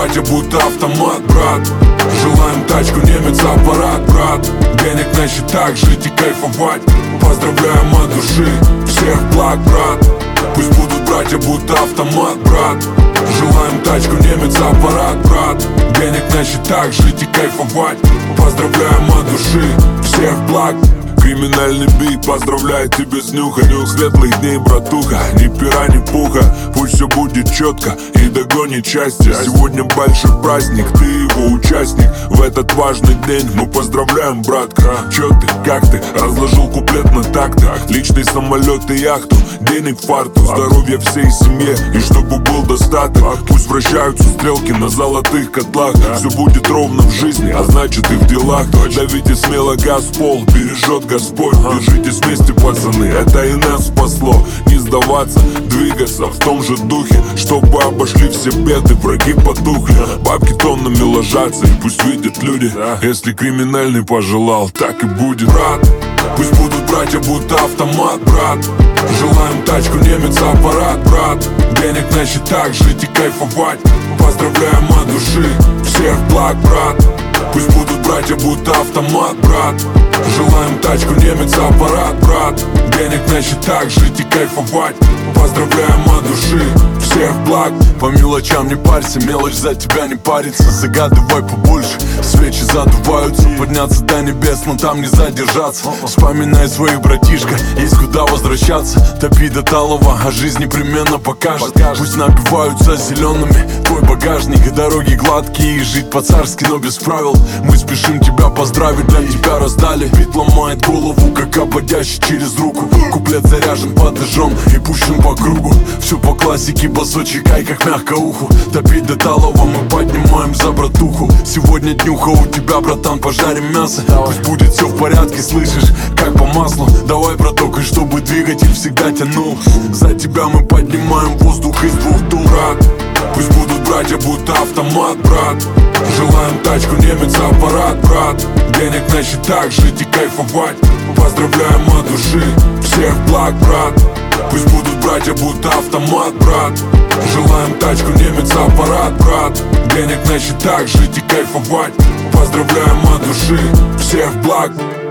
братья, будто автомат, брат. Желаем тачку, немец, аппарат, брат. Денег на счетах, жить и кайфовать. Поздравляем от души, всех благ, брат. Пусть будут братья, будто автомат, брат. Желаем тачку, немец, аппарат, брат. Денег на счетах, жить и кайфовать. Поздравляем от души, всех благ. Криминальный бит поздравляет тебя с нюха. Светлых дней, братуха, ни пера, ни пуха. Пусть все будет четко и догонит счастье. Сегодня большой праздник, ты его участник. В этот важный день мы поздравляем, братка. Чё ты, как ты, разложил куплет на такты. Личный самолет и яхту, денег фарту. Здоровья всей семье и чтобы был достаток. Пусть вращаются стрелки на золотых котлах. Все будет ровно в жизни, а значит и в делах. Давите смело газ в пол, бережет Господь. Держитесь вместе, пацаны, это и нас спасло. Не сдаваться, двигаться в том же духе, чтобы обошли все беды, враги потухли. Бабки тоннами ложатся, и пусть видят люди. Если криминальный пожелал, так и будет, брат. Пусть будут братья, будто автомат, брат. Желаем тачку, немец, аппарат, брат. Денег на счетах, жить и кайфовать. Поздравляем от души, всех благ, брат. Пусть будут братья, будто автомат, брат. Желаем тачку, немец, аппарат, брат. Денег на счетах, жить и кайфовать. Поздравляем от души, всех благ. По мелочам не парься, мелочь за тебя не парится. Загадывай побольше, свечи задуваются. Подняться до небес, но там не задержаться. Вспоминай своих, братишка, есть куда возвращаться. Топи до талого, а жизнь непременно покажет. Пусть напиваются зелеными твой багажник. Дороги гладкие и жить по-царски, но без правил. Мы спешим тебя поздравить, для тебя раздали. Бит ломает голову, как ободящий через руку. Куплет заряжен под ножом и пущен по кругу. Все по классике, басочек, ай как мягко уху. Топить до талого мы поднимаем за братуху. Сегодня днюха у тебя, братан, пожарим мясо. Пусть будет все в порядке, слышишь, как по маслу. Давай, браток, и чтобы двигатель всегда тянул. За тебя мы поднимаем воздух из двух дул, брат. Пусть будут братья, будто автомат, брат. Желаем тачку, немец, аппарат, брат. Денег на счетах, жить и кайфовать. Поздравляем от души, всех благ, брат. Пусть будут братья, будто автомат, брат. Желаем тачку, немец, аппарат, брат. Денег на счетах, жить и кайфовать. Поздравляем от души, всех благ.